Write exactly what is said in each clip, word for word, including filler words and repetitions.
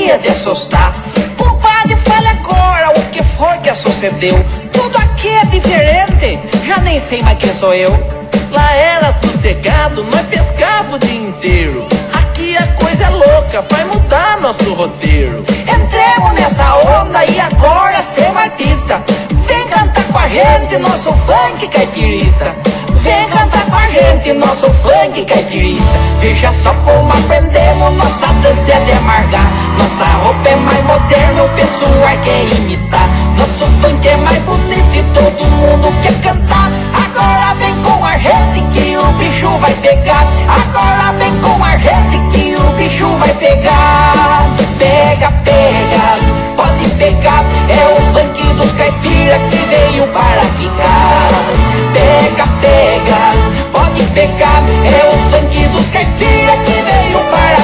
dia de assustar. Compadre, fale agora o que foi que sucedeu. Tudo aqui é diferente, já nem sei mais quem sou eu. Lá era sossegado, nós pescava o dia inteiro. Aqui a coisa é louca, vai mudar nosso roteiro. Entremos nessa onda e agora ser artista. Vem cantar com a gente nosso funk caipirista. Vem cantar com a gente nosso funk caipirista. Veja só como aprendemos, nossa dança é de amargar. Nossa roupa é mais moderna, o pessoal quer imitar. Nosso funk é mais bonito e todo mundo quer cantar. Agora vem com a gente que o bicho vai pegar. Agora vem com a gente que o bicho vai pegar. Pega, pega, pode pegar. É o funk dos caipira que veio para ficar. Pega, pega, pode pegar. É o funk dos caipira que veio para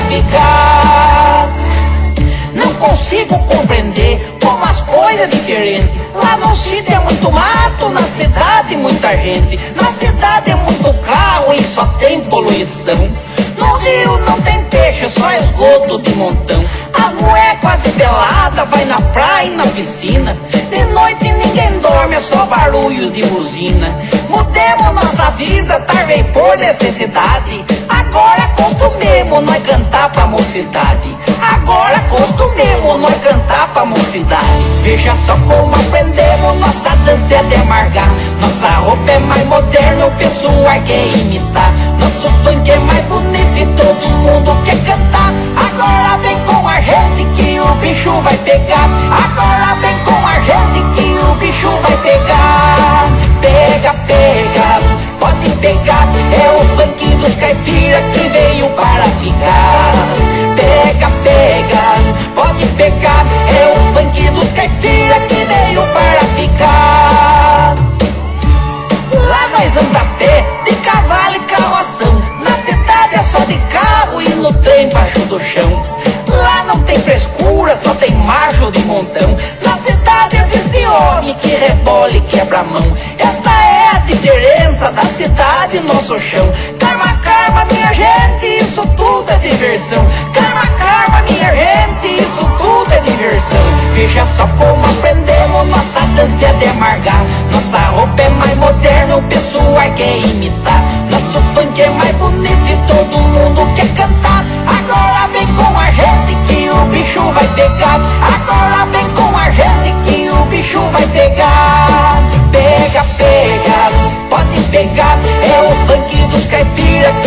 ficar. Não consigo compreender como as coisas é diferentes. Lá no sítio é muito mato, na cidade muita gente. Na cidade é muito carro e só tem poluição. No rio não tem peixe, só esgoto de montão. A mulher quase pelada vai na praia e na piscina. De noite ninguém dorme, é só barulho de buzina. Mudemos nossa vida, tarvei por necessidade. Agora acostumemos nós cantar pra mocidade. Agora acostumemos nós cantar pra mocidade. Veja só como aprendemos, nossa dança é de amargar. Nossa roupa é mais moderna, o pessoal quer imitar. Nosso funk é mais bonito e todo mundo quer cantar. Agora vem com a gente que o bicho vai pegar. Agora vem com a gente que o bicho vai pegar. Pega, pega, pode pegar. É o funk dos caipira que veio para ficar. Pega, pega, pode pegar. É o funk dos caipira que veio para ficar. Lá nós anda a pé, de cavalo e carroção. Na cidade é só de carro e no trem embaixo do chão. Lá não tem frescura, só tem macho de montão. Na cidade existe homem que rebola e quebra a mão. Esta é a diferença da cidade e nosso chão. Karma, karma, minha gente, isso tudo é diversão. Karma, karma, minha gente, isso tudo é diversão. Veja só como aprendemos, nossa dança é de amargar. Nossa roupa é mais moderna, o pessoal quer imitar. Nosso funk é mais bonito e todo mundo quer cantar. Agora vem com a gente que o bicho vai pegar. Agora vem com a gente que o bicho vai pegar. Pega, pega, pode pegar. É o funk dos caipira